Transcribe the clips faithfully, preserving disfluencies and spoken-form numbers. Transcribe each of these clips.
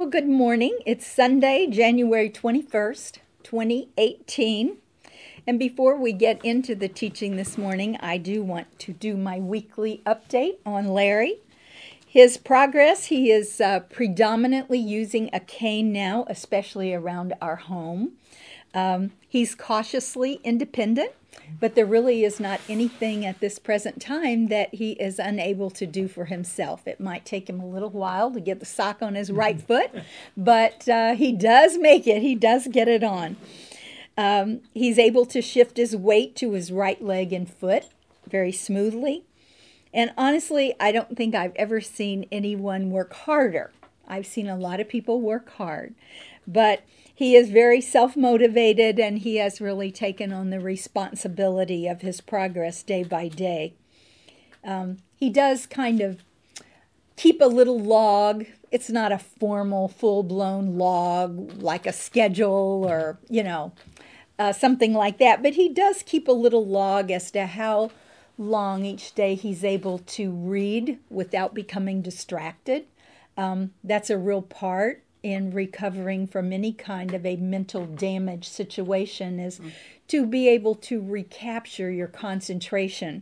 good morning. It's Sunday, January twenty-first, twenty eighteen. And before we get into the teaching this morning, I do want to do my weekly update on Larry. His progress, he is uh, predominantly using a cane now, especially around our home. Um, he's cautiously independent, but there really is not anything at this present time that he is unable to do for himself. It might take him a little while to get the sock on his right foot, but uh, he does make it. He does get it on. Um, he's able to shift his weight to his right leg and foot very smoothly. And honestly, I don't think I've ever seen anyone work harder. I've seen a lot of people work hard, but he is very self-motivated, and he has really taken on the responsibility of his progress day by day. Um, he does kind of keep a little log. It's not a formal, full-blown log like a schedule or, you know, uh, something like that. But he does keep a little log as to how long each day he's able to read without becoming distracted. Um, that's a real part in recovering from any kind of a mental damage situation, is mm. to be able to recapture your concentration.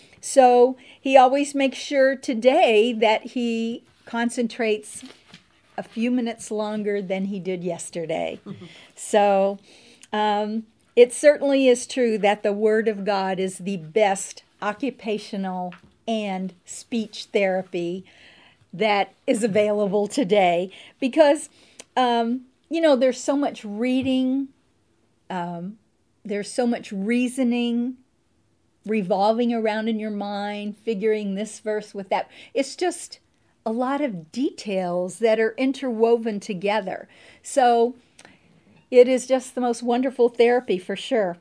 So he always makes sure today that he concentrates a few minutes longer than he did yesterday. Mm-hmm. So um, it certainly is true that the Word of God is the best occupational and speech therapy that is available today, because, um, you know, there's so much reading, um, there's so much reasoning, revolving around in your mind, figuring this verse with that. It's just a lot of details that are interwoven together. So it is just the most wonderful therapy for sure.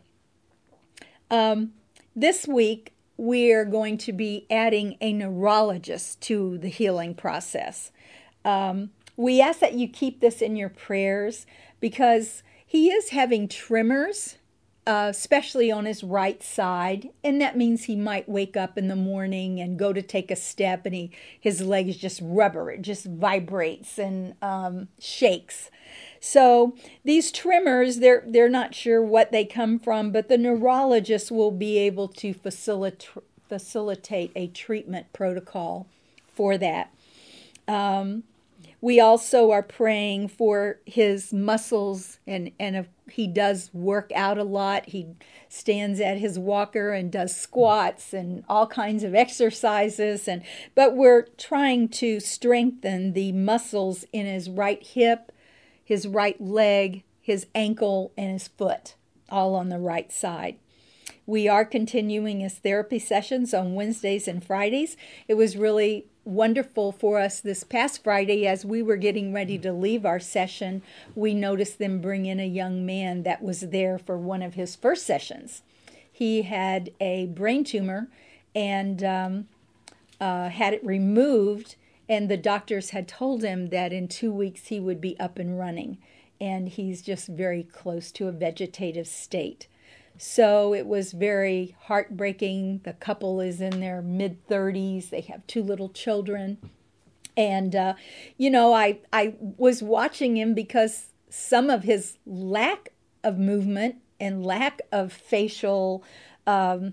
Um, this week, we're going to be adding a neurologist to the healing process. Um, we ask that you keep this in your prayers, because he is having tremors, uh, especially on his right side. And that means he might wake up in the morning and go to take a step, and he his legs just rubber. It just vibrates and um, shakes. So these tremors, they're they're not sure what they come from, but the neurologist will be able to facilitate facilitate a treatment protocol for that. Um, we also are praying for his muscles, and, and if he does work out a lot. He stands at his walker and does squats and all kinds of exercises, and but we're trying to strengthen the muscles in his right hip, his right leg, his ankle, and his foot, all on the right side. We are continuing his therapy sessions on Wednesdays and Fridays. It was really wonderful for us this past Friday. As we were getting ready to leave our session, we noticed them bring in a young man that was there for one of his first sessions. He had a brain tumor and um, uh, had it removed, and the doctors had told him that in two weeks he would be up and running, and he's just very close to a vegetative state. So it was very heartbreaking. The couple is in their mid-thirties. They have two little children. And, uh, you know, I, I was watching him because some of his lack of movement and lack of facial um,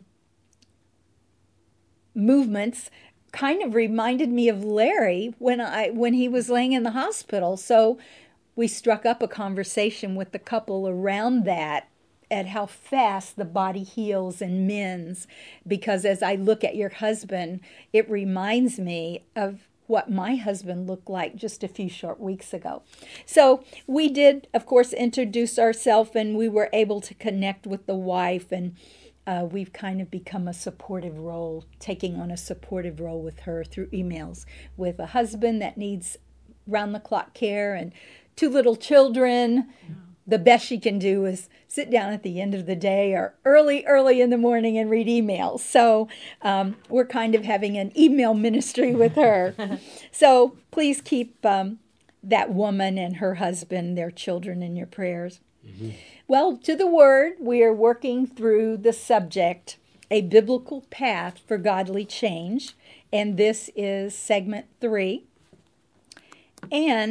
movements kind of reminded me of Larry when I when he was laying in the hospital. So we struck up a conversation with the couple around that, at how fast the body heals and mends. Because as I look at your husband, it reminds me of what my husband looked like just a few short weeks ago. So we did, of course, introduce ourselves, and we were able to connect with the wife, and Uh, we've kind of become a supportive role, taking on a supportive role with her through emails, with a husband that needs round-the-clock care and two little children. Yeah. The best she can do is sit down at the end of the day or early, early in the morning and read emails. So um, we're kind of having an email ministry with her. So please keep um, that woman and her husband, their children, in your prayers. Mm-hmm. Well, to the Word, we are working through the subject, A Biblical Path for Godly Change, and this is segment three. And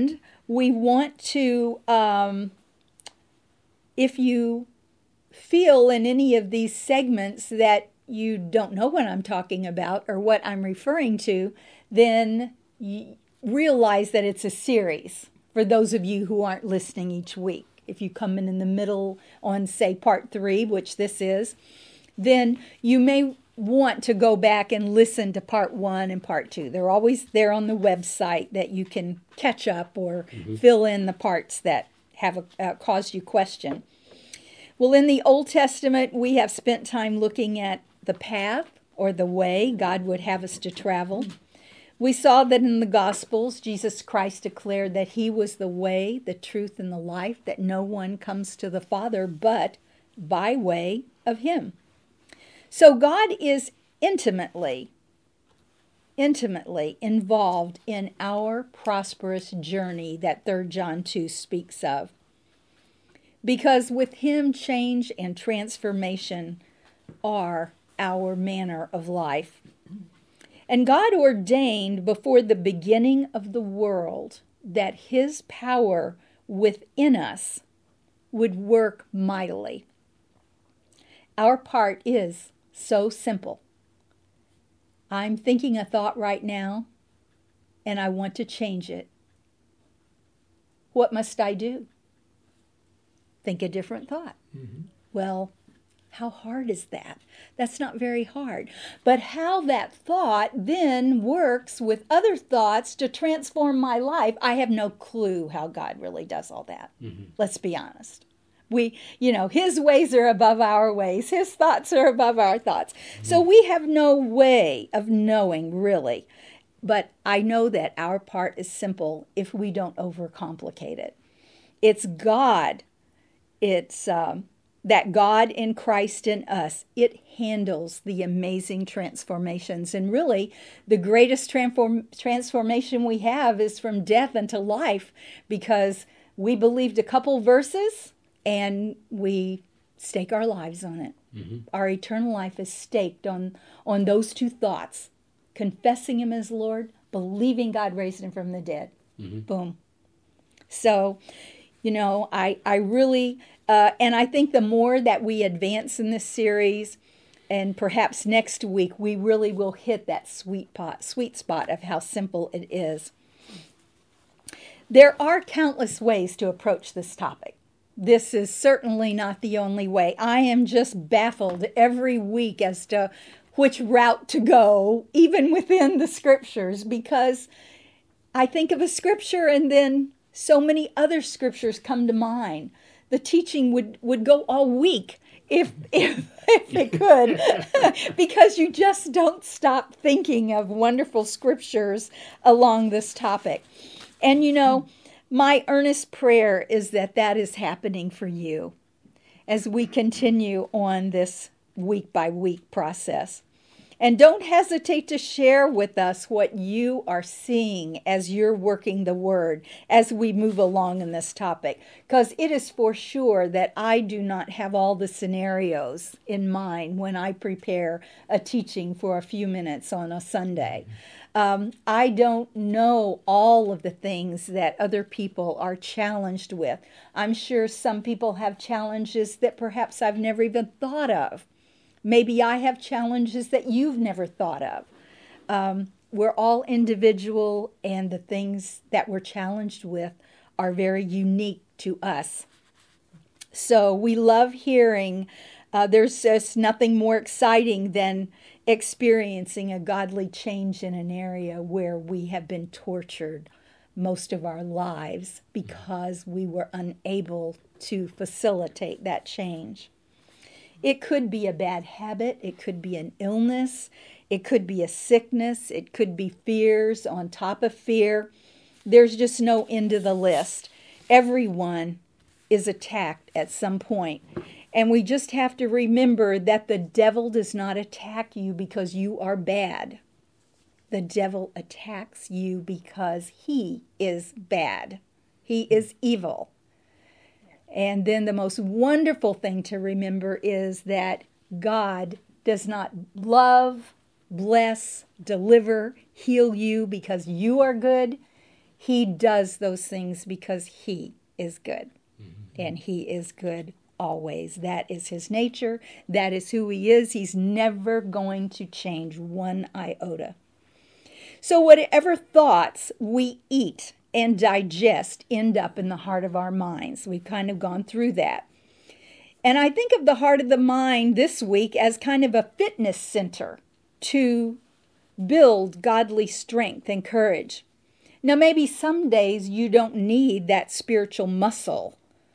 we want to, um, if you feel in any of these segments that you don't know what I'm talking about or what I'm referring to, then you realize that it's a series for those of you who aren't listening each week. If you come in in the middle on, say, part three, which this is, then you may want to go back and listen to part one and part two. They're always there on the website that you can catch up or mm-hmm. fill in the parts that have a, uh, caused you question. Well, in the Old Testament, we have spent time looking at the path or the way God would have us to travel. We saw that in the Gospels, Jesus Christ declared that he was the way, the truth, and the life, that no one comes to the Father but by way of him. So God is intimately, intimately involved in our prosperous journey that Third John two speaks of. Because with him, change and transformation are our manner of life. And God ordained before the beginning of the world that his power within us would work mightily. Our part is so simple. I'm thinking a thought right now, and I want to change it. What must I do? Think a different thought. Mm-hmm. Well, how hard is that? That's not very hard. But how that thought then works with other thoughts to transform my life, I have no clue how God really does all that. Mm-hmm. Let's be honest. We, you know, his ways are above our ways. His thoughts are above our thoughts. Mm-hmm. So we have no way of knowing really. But I know that our part is simple if we don't overcomplicate it. It's God. It's um, that God in Christ in us, it handles the amazing transformations. And really, the greatest transform, transformation we have is from death unto life, because we believed a couple verses and we stake our lives on it. Mm-hmm. Our eternal life is staked on, on those two thoughts, confessing him as Lord, believing God raised him from the dead. Mm-hmm. Boom. So, you know, I, I really, uh, and I think the more that we advance in this series, and perhaps next week, we really will hit that sweet pot, sweet spot of how simple it is. There are countless ways to approach this topic. This is certainly not the only way. I am just baffled every week as to which route to go, even within the scriptures, because I think of a scripture and then so many other scriptures come to mind. The teaching would, would go all week if, if, if it could, because you just don't stop thinking of wonderful scriptures along this topic. And you know, my earnest prayer is that that is happening for you as we continue on this week by week process. And don't hesitate to share with us what you are seeing as you're working the Word as we move along in this topic. Because it is for sure that I do not have all the scenarios in mind when I prepare a teaching for a few minutes on a Sunday. Um, I don't know all of the things that other people are challenged with. I'm sure some people have challenges that perhaps I've never even thought of. Maybe I have challenges that you've never thought of. Um, we're all individual, and the things that we're challenged with are very unique to us. So we love hearing. Uh, there's just nothing more exciting than experiencing a godly change in an area where we have been tortured most of our lives because we were unable to facilitate that change. It could be a bad habit. It could be an illness. It could be a sickness. It could be fears on top of fear. There's just no end to the list. Everyone is attacked at some point. And we just have to remember that the devil does not attack you because you are bad. The devil attacks you because he is bad. He is evil. And then the most wonderful thing to remember is that God does not love, bless, deliver, heal you because you are good. He does those things because he is good. Mm-hmm. And he is good always. That is his nature. That is who he is. He's never going to change one iota. So whatever thoughts we eat and digest end up in the heart of our minds. We've kind of gone through that. And I think of the heart of the mind this week as kind of a fitness center to build godly strength and courage. Now, maybe some days you don't need that spiritual muscle.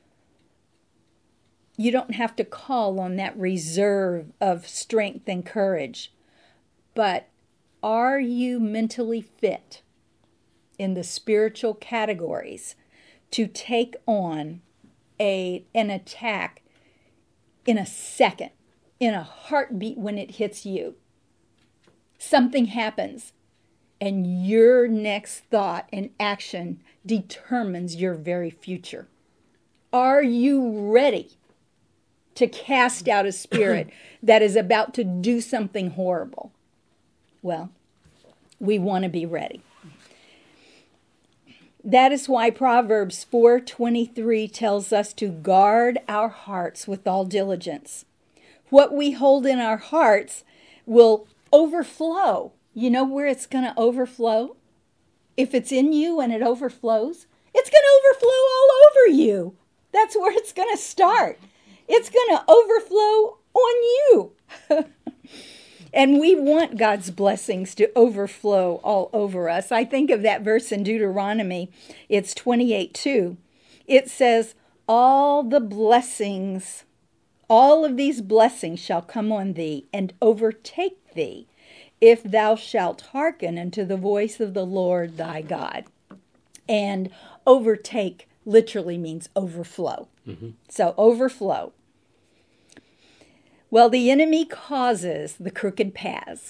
You don't have to call on that reserve of strength and courage. But are you mentally fit in the spiritual categories to take on a, an attack in a second, in a heartbeat when it hits you? Something happens, and your next thought and action determines your very future. Are you ready to cast out a spirit that is about to do something horrible? Well, we want to be ready. That is why Proverbs four twenty-three tells us to guard our hearts with all diligence. What we hold in our hearts will overflow. You know where it's going to overflow? If it's in you and it overflows, it's going to overflow all over you. That's where it's going to start. It's going to overflow on you. And we want God's blessings to overflow all over us. I think of that verse in Deuteronomy. It's twenty-eight two. It says, all the blessings, all of these blessings shall come on thee and overtake thee, if thou shalt hearken unto the voice of the Lord thy God. And overtake literally means overflow. Mm-hmm. So overflow. Well, the enemy causes the crooked paths.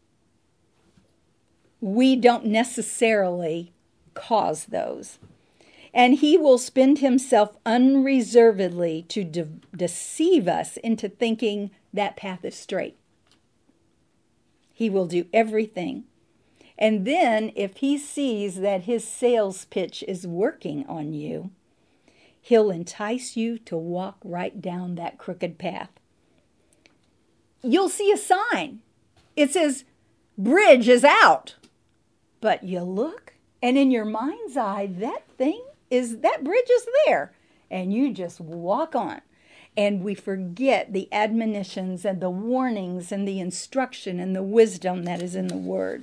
We don't necessarily cause those. And he will spend himself unreservedly to de- deceive us into thinking that path is straight. He will do everything. And then if he sees that his sales pitch is working on you, he'll entice you to walk right down that crooked path. You'll see a sign. It says, bridge is out. But you look, and in your mind's eye, that thing is, that bridge is there. And you just walk on. And we forget the admonitions and the warnings and the instruction and the wisdom that is in the Word.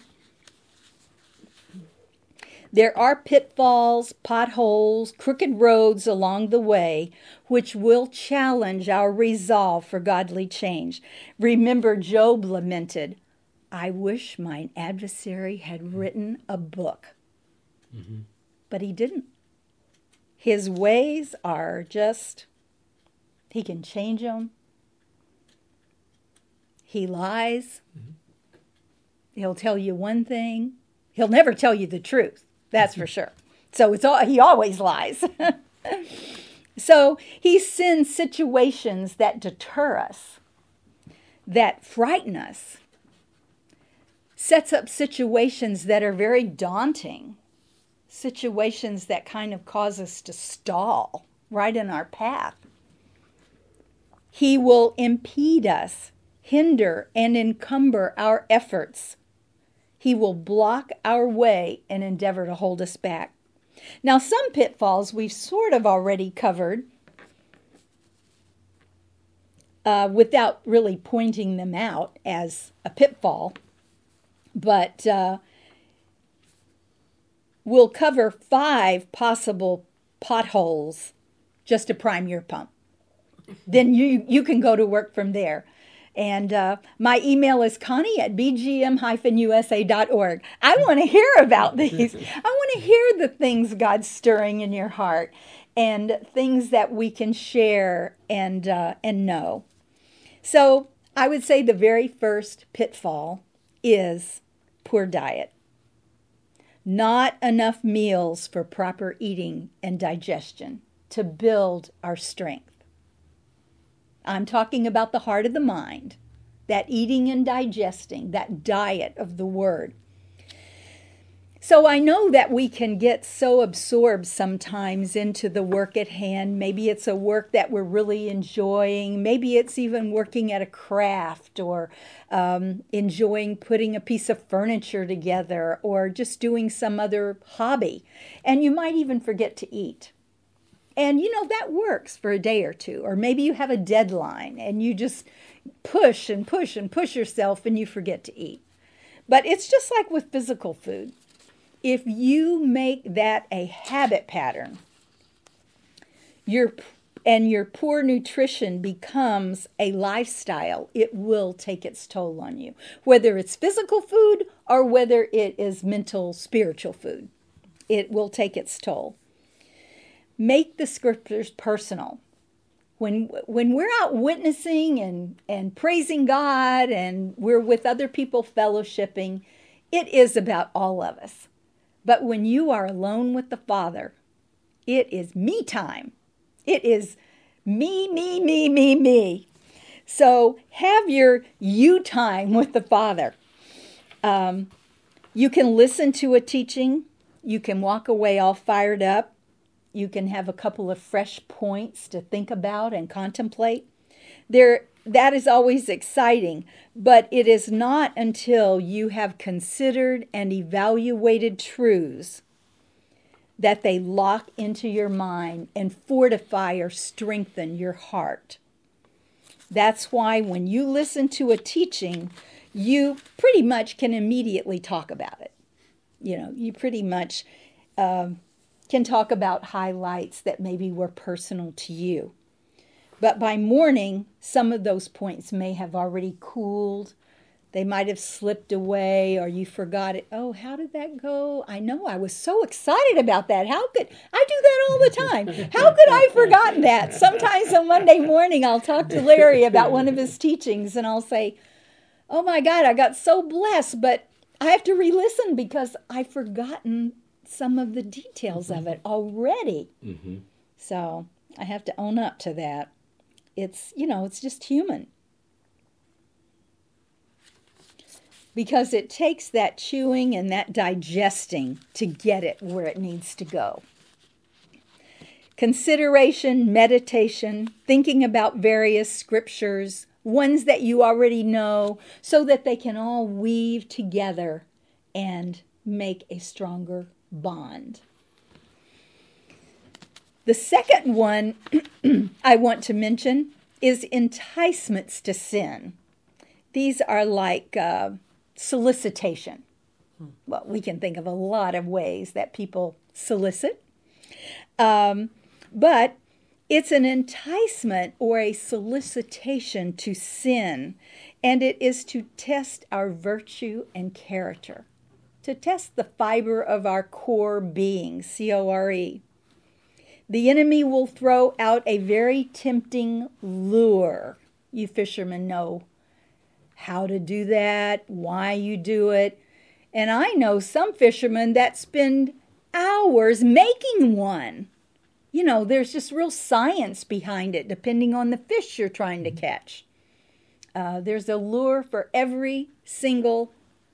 There are pitfalls, potholes, crooked roads along the way, which will challenge our resolve for godly change. Remember, Job lamented, I wish mine adversary had written a book. Mm-hmm. But he didn't. His ways are just, he can change them. He lies. Mm-hmm. He'll tell you one thing. He'll never tell you the truth. That's for sure. So it's all, he always lies. So he sends situations that deter us, that frighten us, sets up situations that are very daunting, situations that kind of cause us to stall right in our path. He will impede us, hinder, and encumber our efforts. He will block our way and endeavor to hold us back. Now, some pitfalls we've sort of already covered uh, without really pointing them out as a pitfall. But uh, we'll cover five possible potholes just to prime your pump. Then you, you can go to work from there. And uh, my email is Connie at b g m dash u s a dot org. I want to hear about these. I want to hear the things God's stirring in your heart and things that we can share and uh, and know. So I would say the very first pitfall is poor diet. Not enough meals for proper eating and digestion to build our strength. I'm talking about the heart of the mind, that eating and digesting, that diet of the Word. So I know that we can get so absorbed sometimes into the work at hand. Maybe it's a work that we're really enjoying. Maybe it's even working at a craft, or um, enjoying putting a piece of furniture together, or just doing some other hobby. And you might even forget to eat. And you know, that works for a day or two. Or maybe you have a deadline and you just push and push and push yourself and you forget to eat. But it's just like with physical food. If you make that a habit pattern, your and your poor nutrition becomes a lifestyle, it will take its toll on you. Whether it's physical food or whether it is mental, spiritual food, it will take its toll. Make the scriptures personal. When when we're out witnessing and, and praising God, and we're with other people fellowshipping, it is about all of us. But when you are alone with the Father, it is me time. It is me, me, me, me, me. So have your you time with the Father. Um, you can listen to a teaching. You can walk away all fired up. You can have a couple of fresh points to think about and contemplate. There, that is always exciting, but it is not until you have considered and evaluated truths that they lock into your mind and fortify or strengthen your heart. That's why when you listen to a teaching, you pretty much can immediately talk about it. You know, you pretty much um, can talk about highlights that maybe were personal to you. But by morning, some of those points may have already cooled. They might have slipped away, or you forgot it. Oh, how did that go? I know, I was so excited about that. How could I do that all the time? How could I have forgotten that? Sometimes on Monday morning, I'll talk to Larry about one of his teachings, and I'll say, oh my God, I got so blessed, but I have to re-listen because I've forgotten some of the details of it already. Mm-hmm. So I have to own up to that. It's, you know, it's just human. Because it takes that chewing and that digesting to get it where it needs to go. Consideration, meditation, thinking about various scriptures, ones that you already know, so that they can all weave together and make a stronger bond. The second one I want to mention is enticements to sin. These are like uh, solicitation. Well, we can think of a lot of ways that people solicit. Um, but it's an enticement or a solicitation to sin, and it is to test our virtue and character, to test the fiber of our core being, C O R E. The enemy will throw out a very tempting lure. You fishermen know how to do that, why you do it. And I know some fishermen that spend hours making one. You know, there's just real science behind it, depending on the fish you're trying to catch. Uh, there's a lure for every single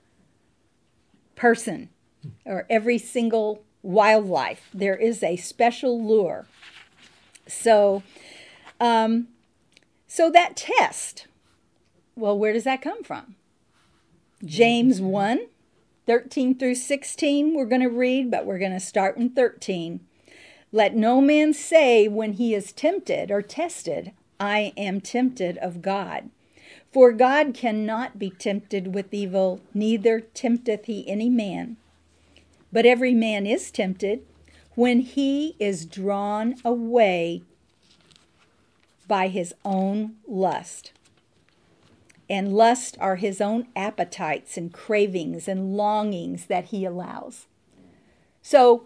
person or every single wildlife. There is a special lure. So, um, so that test, well, where does that come from? James one, thirteen through sixteen, we're going to read, but we're going to start in thirteen. Let no man say when he is tempted or tested, I am tempted of God. For God cannot be tempted with evil, neither tempteth he any man. But every man is tempted when he is drawn away by his own lust. And lust are his own appetites and cravings and longings that he allows. So,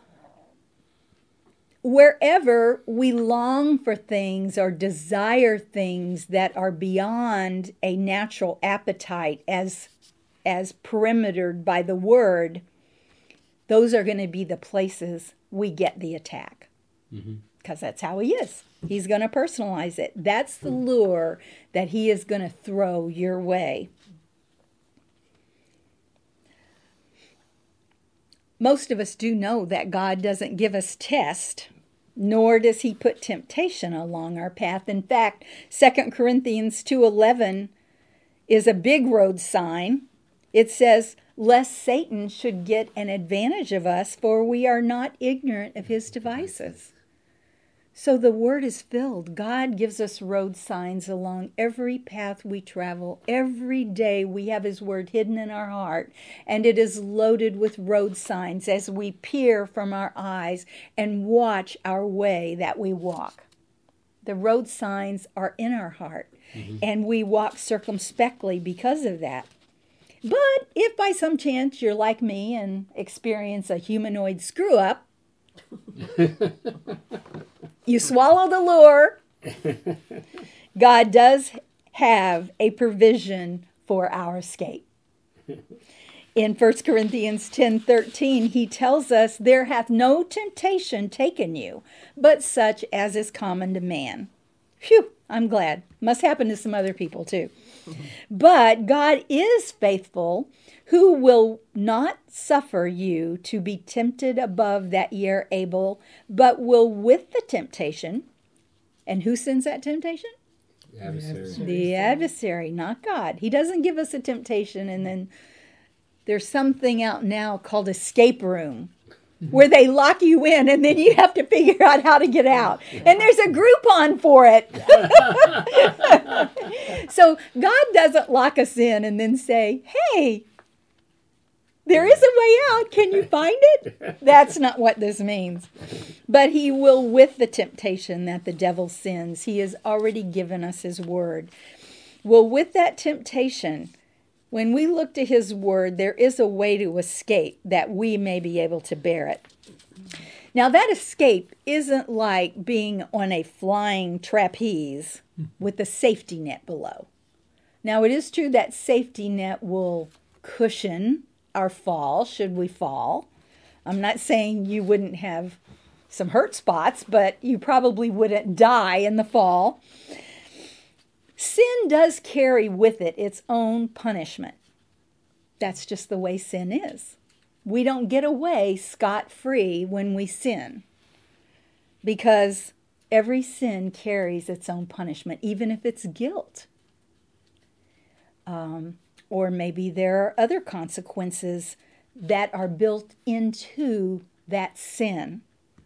wherever we long for things or desire things that are beyond a natural appetite as, as perimetered by the word, those are going to be the places we get the attack. Mm-hmm. Because that's how he is. He's going to personalize it. That's the lure that he is going to throw your way. most of us do know that God doesn't give us tests, nor does he put temptation along our path. In fact, Second Corinthians two eleven is a big road sign. It says, lest Satan should get an advantage of us, for we are not ignorant of his devices. So the word is filled. God gives us road signs along every path we travel. Every day we have his word hidden in our heart, and it is loaded with road signs as we peer from our eyes and watch our way that we walk. The road signs are in our heart, mm-hmm. and we walk circumspectly because of that. But if by some chance you're like me and experience a humanoid screw-up, you swallow the lure. God does have a provision for our escape. In First Corinthians ten thirteen, he tells us, there hath no temptation taken you, but such as is common to man. Phew, I'm glad. Must happen to some other people too. But God is faithful, who will not suffer you to be tempted above that ye are able, but will with the temptation. And who sends that temptation? The adversary. The adversary, not God. He doesn't give us a temptation and then there's something out now called escape room, where they lock you in and then you have to figure out how to get out. And there's a Groupon for it. So God doesn't lock us in and then say, hey, there is a way out. Can you find it? That's not what this means. But he will with the temptation that the devil sends. He has already given us his word. Well, with that temptation, when we look to his word, there is a way to escape that we may be able to bear it. Now, that escape isn't like being on a flying trapeze with a safety net below. Now, it is true that safety net will cushion our fall, should we fall. I'm not saying you wouldn't have some hurt spots, but you probably wouldn't die in the fall. Sin does carry with it its own punishment. That's just the way sin is. We don't get away scot-free when we sin, because every sin carries its own punishment, even if it's guilt. Um, or maybe there are other consequences that are built into that sin.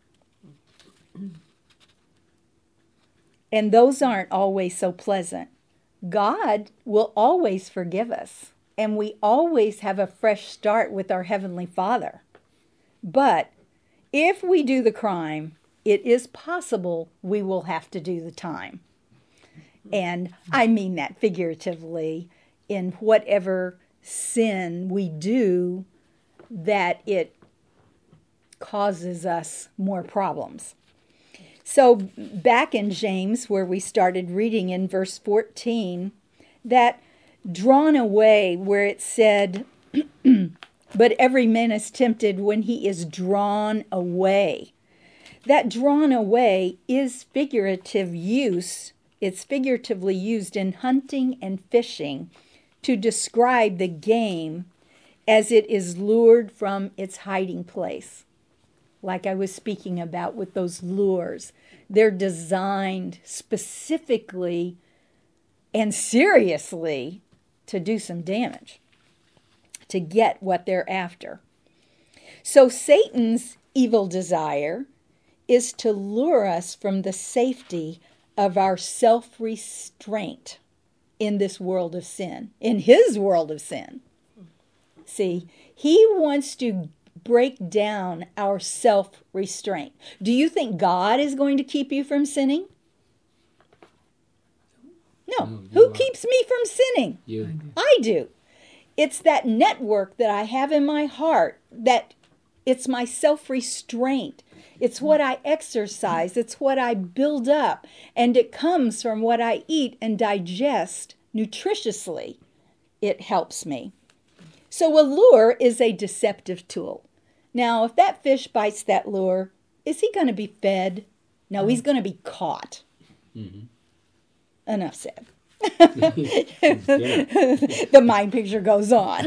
And those aren't always so pleasant. God will always forgive us, and we always have a fresh start with our Heavenly Father. But if we do the crime, it is possible we will have to do the time. And I mean that figuratively, in whatever sin we do, that it causes us more problems. So back in James, where we started reading in verse fourteen, that drawn away where it said, but every man is tempted when he is drawn away. That drawn away is figurative use. It's figuratively used in hunting and fishing to describe the game as it is lured from its hiding place. Like I was speaking about with those lures. They're designed specifically and seriously to do some damage, to get what they're after. So Satan's evil desire is to lure us from the safety of our self-restraint in this world of sin, in his world of sin. See, he wants to break down our self-restraint. Do you think God is going to keep you from sinning? No. No, Who are. keeps me from sinning? You. I do. It's that network that I have in my heart, that it's my self-restraint. It's what I exercise. It's what I build up. And it comes from what I eat and digest nutritiously. It helps me. So a lure is a deceptive tool. Now, if that fish bites that lure, is he going to be fed? No, he's going to be caught. Mm-hmm. Enough said. The mind picture goes on.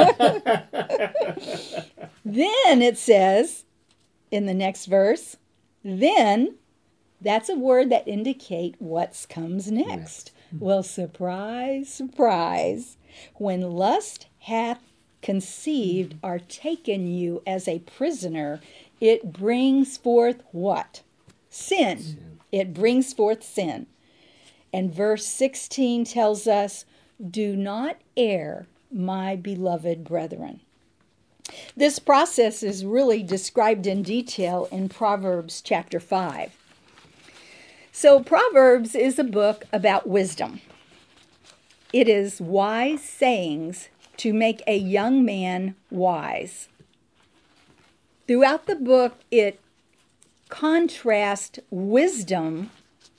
Then it says in the next verse, then, that's a word that indicates what comes next. Well, surprise, surprise. When lust hath conceived or taken you as a prisoner, it brings forth what? Sin. Sin. It brings forth sin. And verse sixteen tells us, do not err, my beloved brethren. This process is really described in detail in Proverbs chapter five. So Proverbs is a book about wisdom. It is wise sayings to make a young man wise. Throughout the book, it contrasts wisdom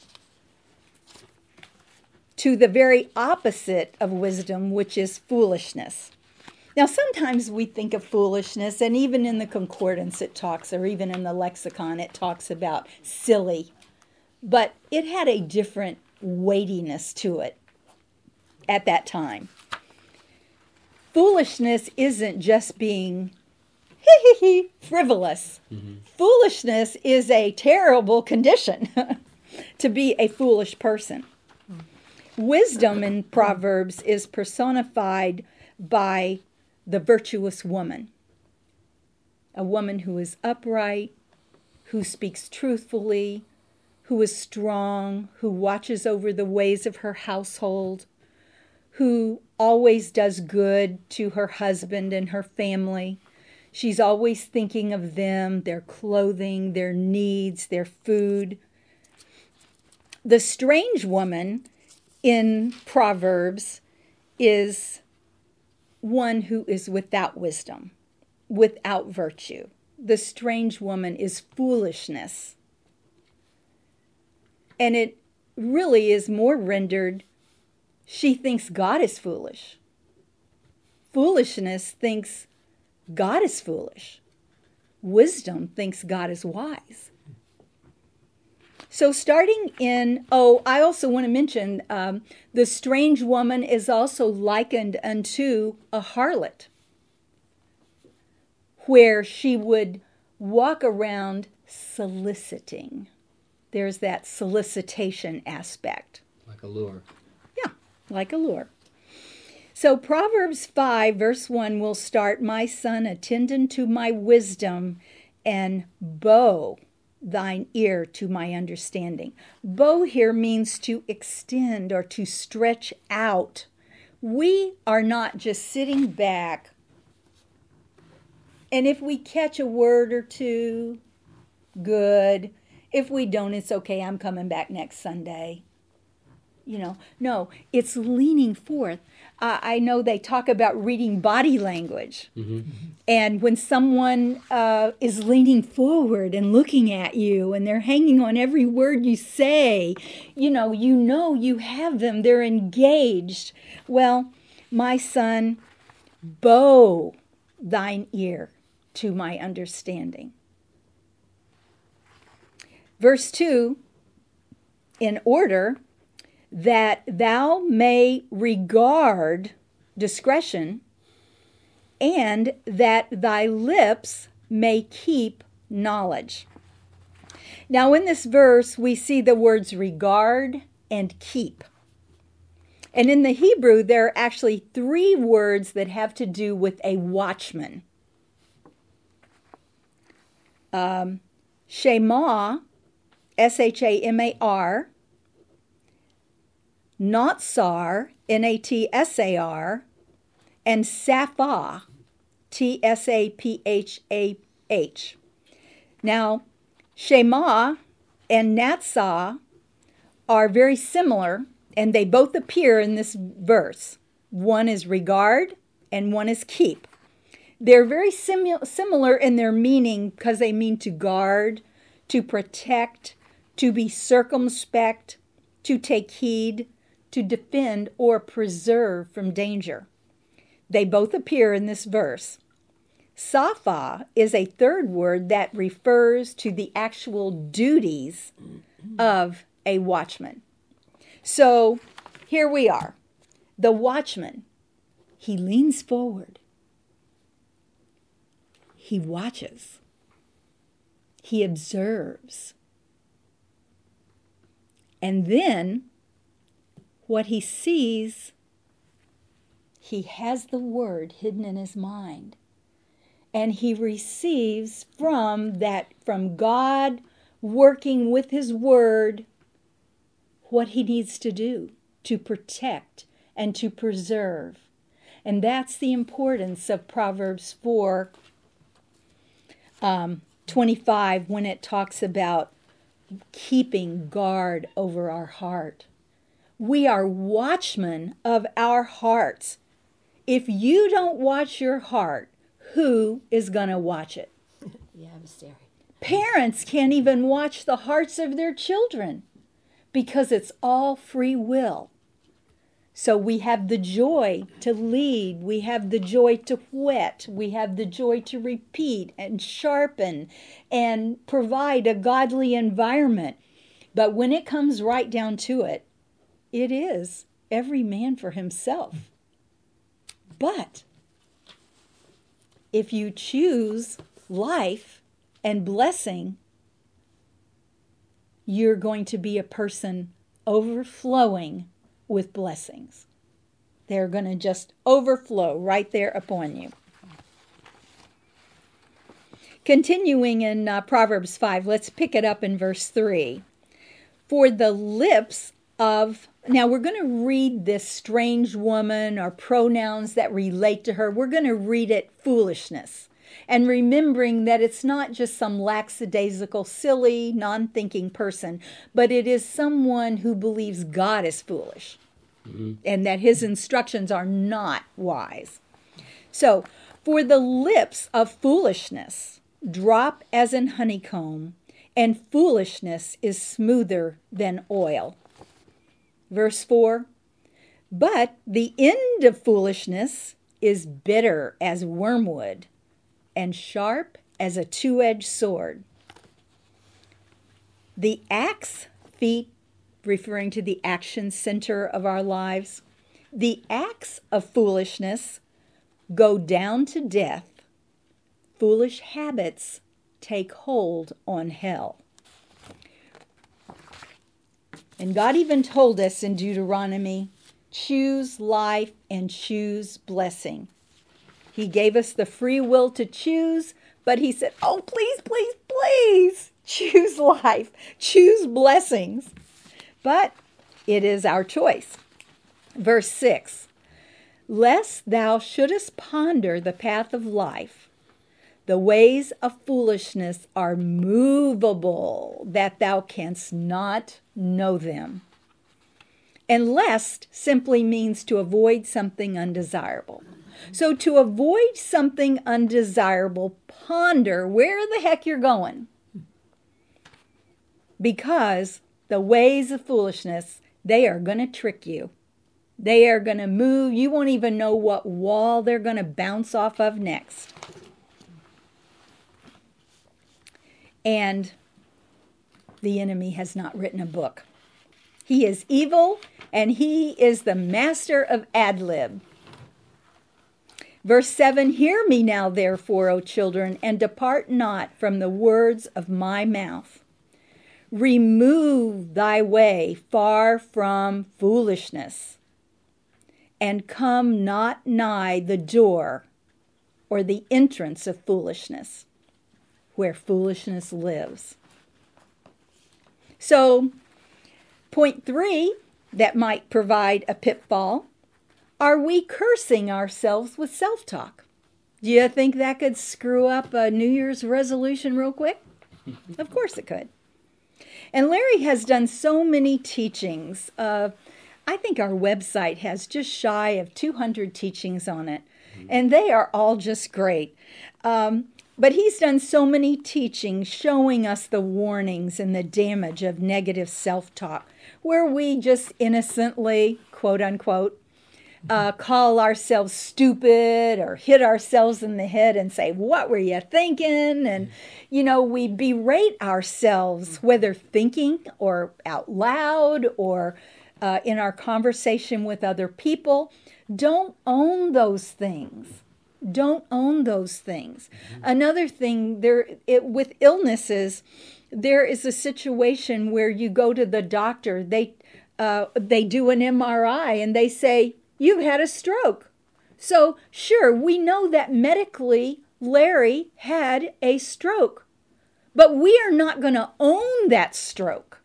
to the very opposite of wisdom, which is foolishness. Now, sometimes we think of foolishness, and even in the concordance it talks, or even in the lexicon, it talks about silly. But it had a different weightiness to it at that time. Foolishness isn't just being frivolous. Mm-hmm. Foolishness is a terrible condition to be a foolish person. Wisdom in Proverbs is personified by the virtuous woman. A woman who is upright, who speaks truthfully, who is strong, who watches over the ways of her household, who always does good to her husband and her family. She's always thinking of them, their clothing, their needs, their food. The strange woman in Proverbs is one who is without wisdom, without virtue. The strange woman is foolishness. And it really is more rendered, she thinks God is foolish. Foolishness thinks God is foolish. Wisdom thinks God is wise. So starting in, oh, I also want to mention, um, the strange woman is also likened unto a harlot, where she would walk around soliciting. There's that solicitation aspect. Like a lure. Yeah, like a lure. So Proverbs five, verse one will start, my son, attend unto my wisdom, and bow thine ear to my understanding. Bow here means to extend or to stretch out. We are not just sitting back, and if we catch a word or two, good. If we don't, it's okay, I'm coming back next Sunday. You know, no, it's leaning forth. Uh, I know they talk about reading body language. Mm-hmm. And when someone uh, is leaning forward and looking at you and they're hanging on every word you say, you know, you know you have them. They're engaged. Well, my son, bow thine ear to my understanding. Verse two, in order that thou may regard discretion, and that thy lips may keep knowledge. Now in this verse, we see the words regard and keep. And in the Hebrew, there are actually three words that have to do with a watchman. Um, Shema, S H A M A R, Natsar, N A T S A R, and Saphah, T S A P H A H. Now, Shema and Natsah are very similar, and they both appear in this verse. One is regard, and one is keep. They're very simu- similar in their meaning because they mean to guard, to protect, to be circumspect, to take heed, to defend or preserve from danger. They both appear in this verse. Saphah is a third word that refers to the actual duties of a watchman. So here we are. The watchman, he leans forward. He watches. He observes. And then what he sees, he has the word hidden in his mind. And he receives from that, from God working with his word, what he needs to do to protect and to preserve. And that's the importance of Proverbs four, um, twenty-five, when it talks about keeping guard over our heart. We are watchmen of our hearts. If you don't watch your heart, who is going to watch it? The adversary. Parents can't even watch the hearts of their children because it's all free will. So we have the joy to lead, we have the joy to whet, we have the joy to repeat and sharpen and provide a godly environment. But when it comes right down to it, it is every man for himself. But if you choose life and blessing, you're going to be a person overflowing with blessings. They're going to just overflow right there upon you. Continuing in uh, Proverbs five, let's pick it up in verse three. For the lips of, now we're going to read this strange woman or pronouns that relate to her. We're going to read it foolishness. And remembering that it's not just some lackadaisical, silly, non-thinking person, but it is someone who believes God is foolish, mm-hmm. and that his instructions are not wise. So, for the lips of foolishness drop as in honeycomb, and foolishness is smoother than oil. Verse four, but the end of foolishness is bitter as wormwood, and sharp as a two-edged sword. The axe feet, referring to the action center of our lives, the axe of foolishness go down to death. Foolish habits take hold on hell. And God even told us in Deuteronomy, choose life and choose blessing. He gave us the free will to choose, but he said, oh, please, please, please, choose life, choose blessings. But it is our choice. Verse six, lest thou shouldest ponder the path of life, the ways of foolishness are movable, that thou canst not know them. And lest simply means to avoid something undesirable. So to avoid something undesirable, ponder where the heck you're going. Because the ways of foolishness, they are going to trick you. They are going to move. You won't even know what wall they're going to bounce off of next. And the enemy has not written a book. He is evil, and he is the master of ad-lib. Verse seven, hear me now, therefore, O children, and depart not from the words of my mouth. Remove thy way far from foolishness, and come not nigh the door or the entrance of foolishness, where foolishness lives. So, point three, that might provide a pitfall. Are we cursing ourselves with self-talk? Do you think that could screw up a New Year's resolution real quick? Of course it could. And Larry has done so many teachings. Uh, I think our website has just shy of two hundred teachings on it. And they are all just great. Um, but he's done so many teachings showing us the warnings and the damage of negative self-talk, where we just innocently, quote unquote, Uh, call ourselves stupid or hit ourselves in the head and say, what were you thinking? And, you know, we berate ourselves, whether thinking or out loud or uh, in our conversation with other people. Don't own those things. Don't own those things. Mm-hmm. Another thing, there it, with illnesses, there is a situation where you go to the doctor, they uh, they do an M R I and they say, you've had a stroke. So sure, we know that medically Larry had a stroke, but we are not going to own that stroke.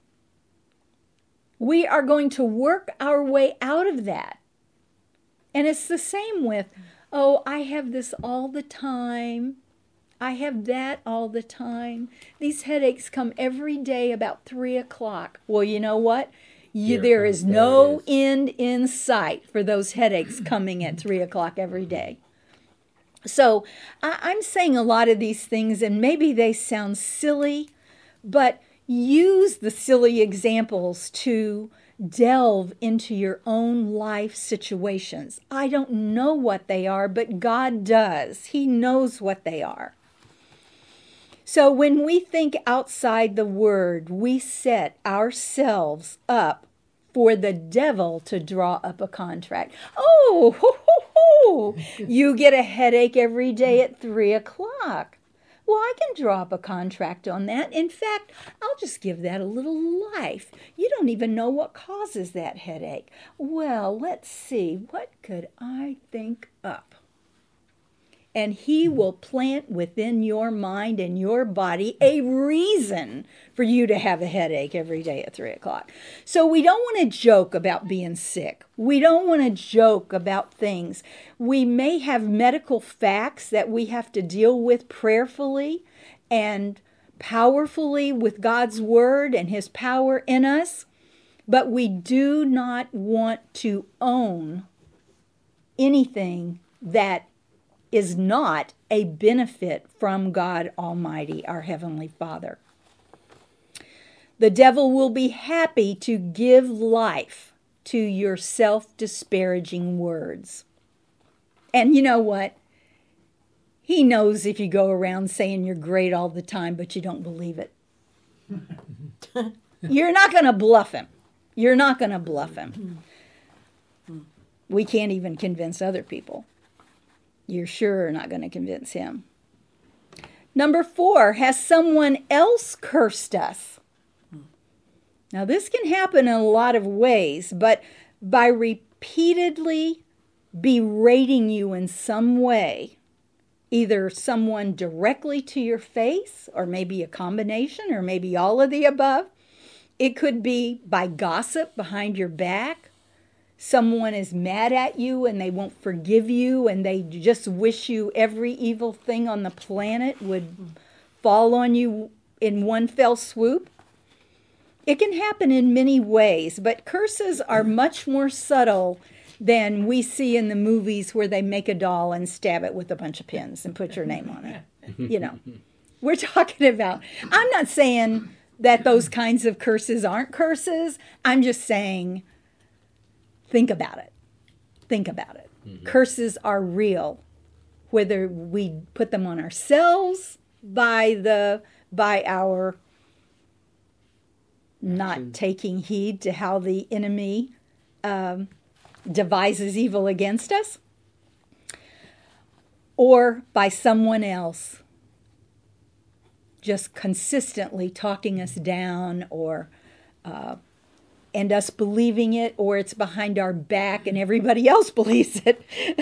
We are going to work our way out of that. And it's the same with, oh, I have this all the time. I have that all the time. These headaches come every day about three o'clock. Well, you know what? You, there is no end in sight for those headaches coming at three o'clock every day. So I, I'm saying a lot of these things, and maybe they sound silly, but use the silly examples to delve into your own life situations. I don't know what they are, but God does. He knows what they are. So when we think outside the Word, we set ourselves up for the devil to draw up a contract. Oh, ho, ho, ho. You get a headache every day at three o'clock. Well, I can draw up a contract on that. In fact, I'll just give that a little life. You don't even know what causes that headache. Well, let's see. What could I think up? And he will plant within your mind and your body a reason for you to have a headache every day at three o'clock. So we don't want to joke about being sick. We don't want to joke about things. We may have medical facts that we have to deal with prayerfully and powerfully with God's word and his power in us, but we do not want to own anything that is not a benefit from God Almighty, our Heavenly Father. The devil will be happy to give life to your self-disparaging words. And you know what? He knows if you go around saying you're great all the time, but you don't believe it. You're not going to bluff him. You're not going to bluff him. We can't even convince other people. You're sure not going to convince him. Number four, has someone else cursed us? Now, this can happen in a lot of ways, but by repeatedly berating you in some way, either someone directly to your face, or maybe a combination, or maybe all of the above. It could be by gossip behind your back. Someone is mad at you and they won't forgive you and they just wish you every evil thing on the planet would fall on you in one fell swoop. It can happen in many ways, but curses are much more subtle than we see in the movies where they make a doll and stab it with a bunch of pins and put your name on it. You know, we're talking about, I'm not saying that those kinds of curses aren't curses. I'm just saying, think about it. Think about it. Mm-hmm. Curses are real, whether we put them on ourselves by the by our not taking heed to how the enemy um, devises evil against us, or by someone else just consistently talking us down, or uh, and us believing it, or it's behind our back and everybody else believes it.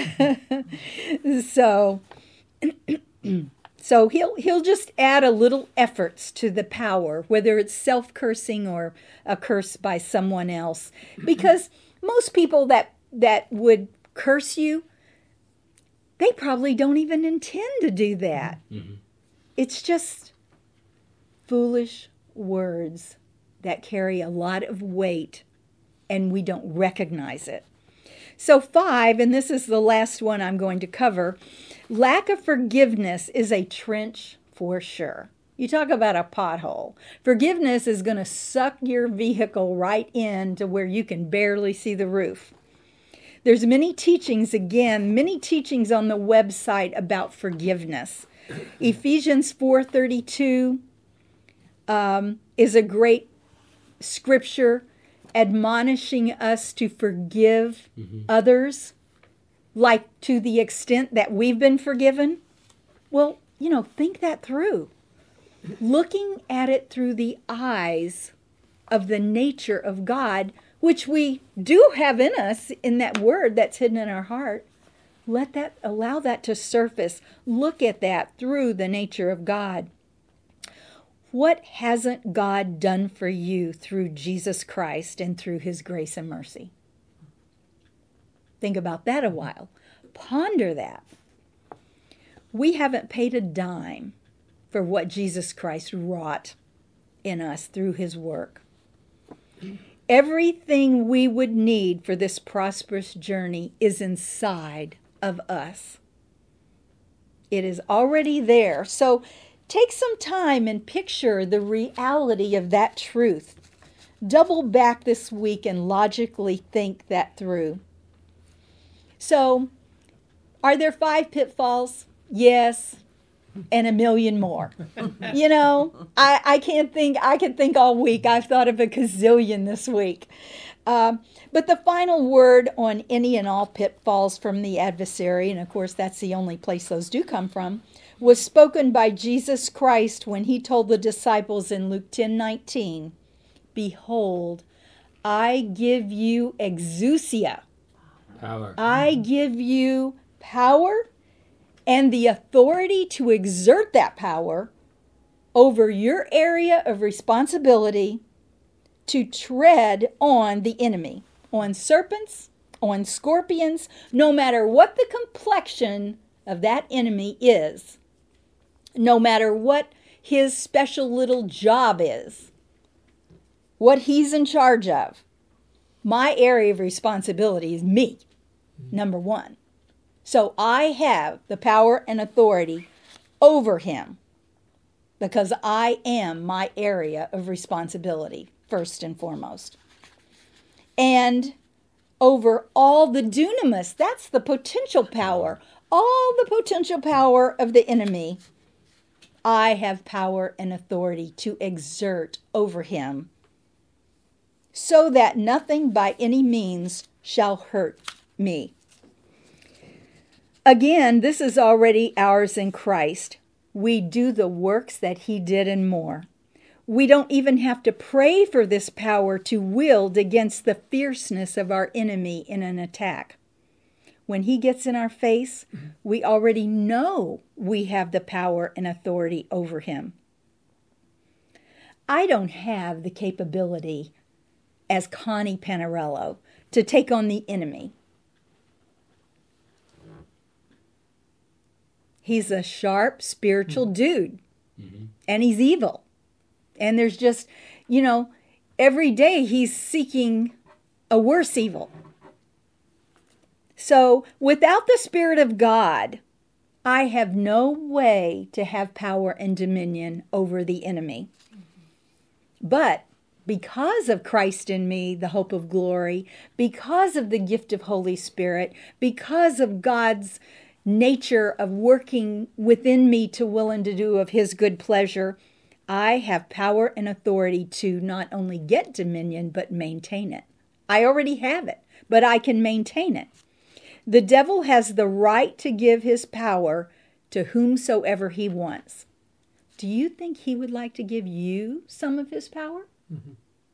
so, so he'll he'll just add a little efforts to the power, whether it's self-cursing or a curse by someone else. Because most people that that would curse you, they probably don't even intend to do that. Mm-hmm. It's just foolish words that carry a lot of weight, and we don't recognize it. So five, and this is the last one I'm going to cover, lack of forgiveness is a trench for sure. You talk about a pothole. Forgiveness is going to suck your vehicle right in to where you can barely see the roof. There's many teachings, again, many teachings on the website about forgiveness. Ephesians four thirty-two um, is a great scripture. admonishing us to forgive mm-hmm. others, like to the extent that we've been forgiven? Well, you know, think that through. Looking at it through the eyes of the nature of God, which we do have in us in that word that's hidden in our heart. Let that, allow that to surface. Look at that through the nature of God. What hasn't God done for you through Jesus Christ and through his grace and mercy? Think about that a while. Ponder that. We haven't paid a dime for what Jesus Christ wrought in us through his work. Everything we would need for this prosperous journey is inside of us. It is already there. So take some time and picture the reality of that truth. Double back this week and logically think that through. So, are there five pitfalls? Yes. And a million more. You know, I, I can't think, I can think all week. I've thought of a gazillion this week. Uh, but the final word on any and all pitfalls from the adversary, and of course that's the only place those do come from, was spoken by Jesus Christ when he told the disciples in Luke ten nineteen, "Behold, I give you exousia." Power. I give you power and the authority to exert that power over your area of responsibility to tread on the enemy, on serpents, on scorpions, no matter what the complexion of that enemy is, no matter what his special little job is, what he's in charge of. My area of responsibility is me, number one. So I have the power and authority over him because I am my area of responsibility, first and foremost. And over all the dunamis, that's the potential power, all the potential power of the enemy, I have power and authority to exert over him so that nothing by any means shall hurt me. Again, this is already ours in Christ. We do the works that he did and more. We don't even have to pray for this power to wield against the fierceness of our enemy in an attack. When he gets in our face, we already know we have the power and authority over him. I don't have the capability as Connie Panarello to take on the enemy. He's a sharp, spiritual mm-hmm. dude, mm-hmm. and he's evil. And there's just, you know, every day he's seeking a worse evil. So without the Spirit of God, I have no way to have power and dominion over the enemy. Mm-hmm. But because of Christ in me, the hope of glory, because of the gift of Holy Spirit, because of God's nature of working within me to will and to do of his good pleasure, I have power and authority to not only get dominion, but maintain it. I already have it, but I can maintain it. The devil has the right to give his power to whomsoever he wants. Do you think he would like to give you some of his power? Mm-hmm.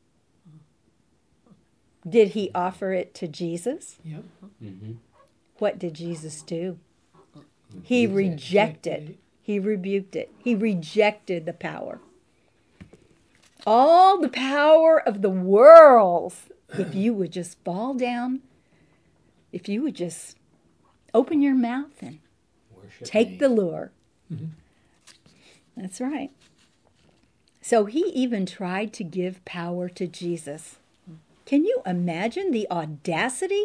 Did he offer it to Jesus? Yep. Mm-hmm. What did Jesus do? He rejected. He rebuked it. He rejected the power. All the power of the world, if you would just fall down, if you would just open your mouth and worship take me. The lure. Mm-hmm. That's right. So he even tried to give power to Jesus. Can you imagine the audacity?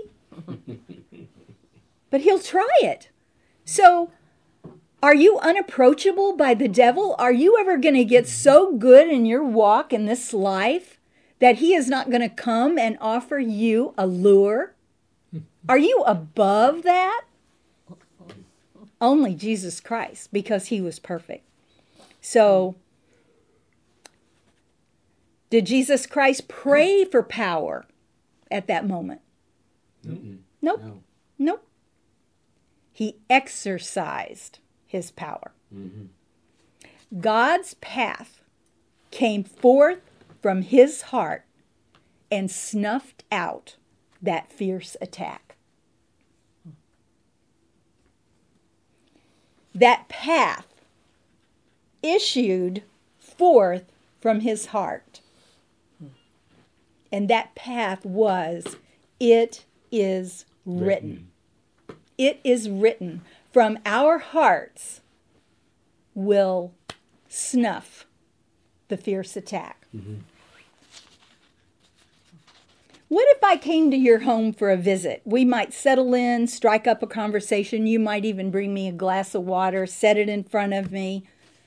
But he'll try it. So, are you unapproachable by the devil? Are you ever going to get so good in your walk in this life that he is not going to come and offer you a lure? Are you above that? Only Jesus Christ, because he was perfect. So, Did Jesus Christ pray for power at that moment? Mm-mm. Nope. No. Nope. He exercised his power. Mm-hmm. God's path came forth from his heart and snuffed out that fierce attack. That path issued forth from his heart. And that path was, it is written. Written. It is written. From our hearts will snuff the fierce attack. Mm-hmm. What if I came to your home for a visit? We might settle in, strike up a conversation. You might even bring me a glass of water, set it in front of me.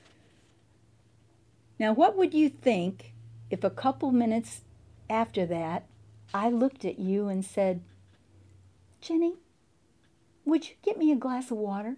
Now, what would you think if a couple minutes after that, I looked at you and said, Jenny, would you get me a glass of water?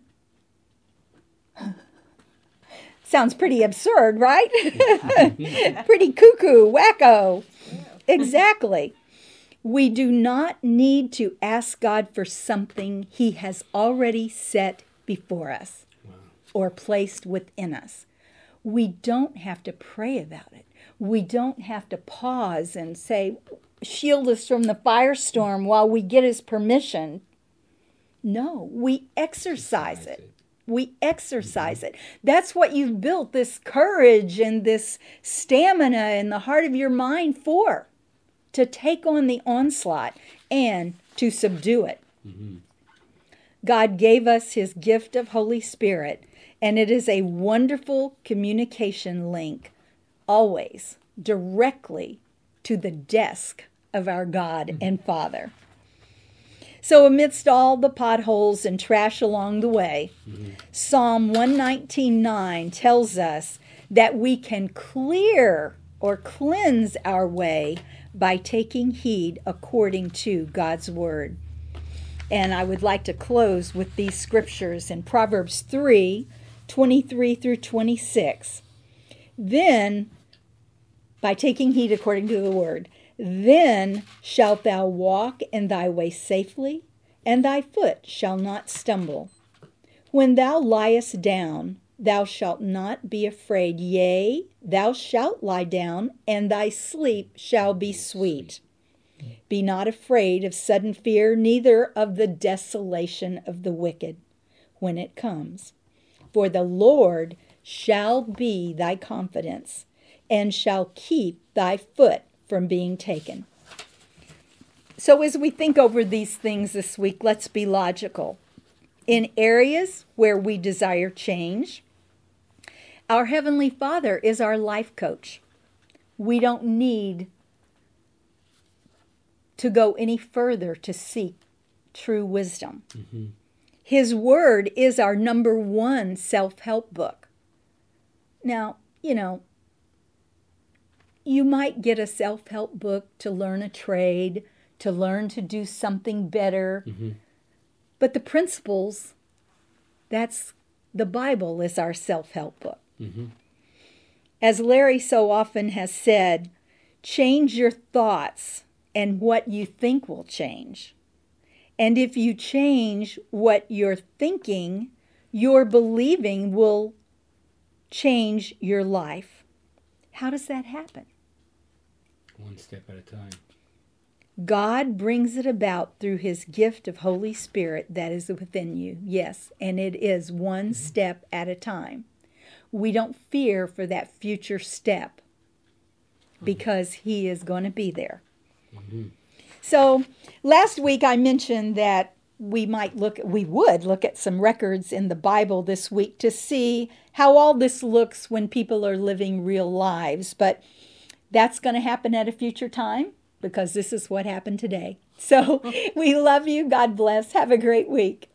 Sounds pretty absurd, right? Pretty cuckoo, wacko. Exactly. We do not need to ask God for something he has already set before us Wow. or placed within us. We don't have to pray about it. We don't have to pause and say, shield us from the firestorm while we get his permission. No, we exercise it. We exercise it. That's what you've built this courage and this stamina in the heart of your mind for, to take on the onslaught and to subdue it. Mm-hmm. God gave us his gift of Holy Spirit, and it is a wonderful communication link, always directly to the desk of our God and Father. So amidst all the potholes and trash along the way, mm-hmm. Psalm one nineteen nine tells us that we can clear or cleanse our way by taking heed according to God's word. And I would like to close with these scriptures in Proverbs three, twenty-three through twenty-six. Then, by taking heed according to the word, then shalt thou walk in thy way safely, and thy foot shall not stumble. When thou liest down, thou shalt not be afraid. Yea, thou shalt lie down, and thy sleep shall be sweet. Be not afraid of sudden fear, neither of the desolation of the wicked, when it comes. For the Lord shall be thy confidence, and shall keep thy foot from being taken. So as we think over these things this week, let's be logical. In areas where we desire change, our Heavenly Father is our life coach. We don't need to go any further to seek true wisdom. Mm-hmm. His Word is our number one self-help book. Now, you know, you might get a self-help book to learn a trade, to learn to do something better. Mm-hmm. But the principles, that's the Bible is our self-help book. Mm-hmm. As Larry so often has said, change your thoughts and what you think will change. And if you change what you're thinking, your believing will change your life. How does that happen? One step at a time. God brings it about through his gift of Holy Spirit that is within you. Yes, and it is one mm-hmm. step at a time. We don't fear for that future step because he is going to be there. Mm-hmm. So last week I mentioned that we might look, we would look at some records in the Bible this week to see how all this looks when people are living real lives. But that's going to happen at a future time because this is what happened today. So we love you. God bless. Have a great week.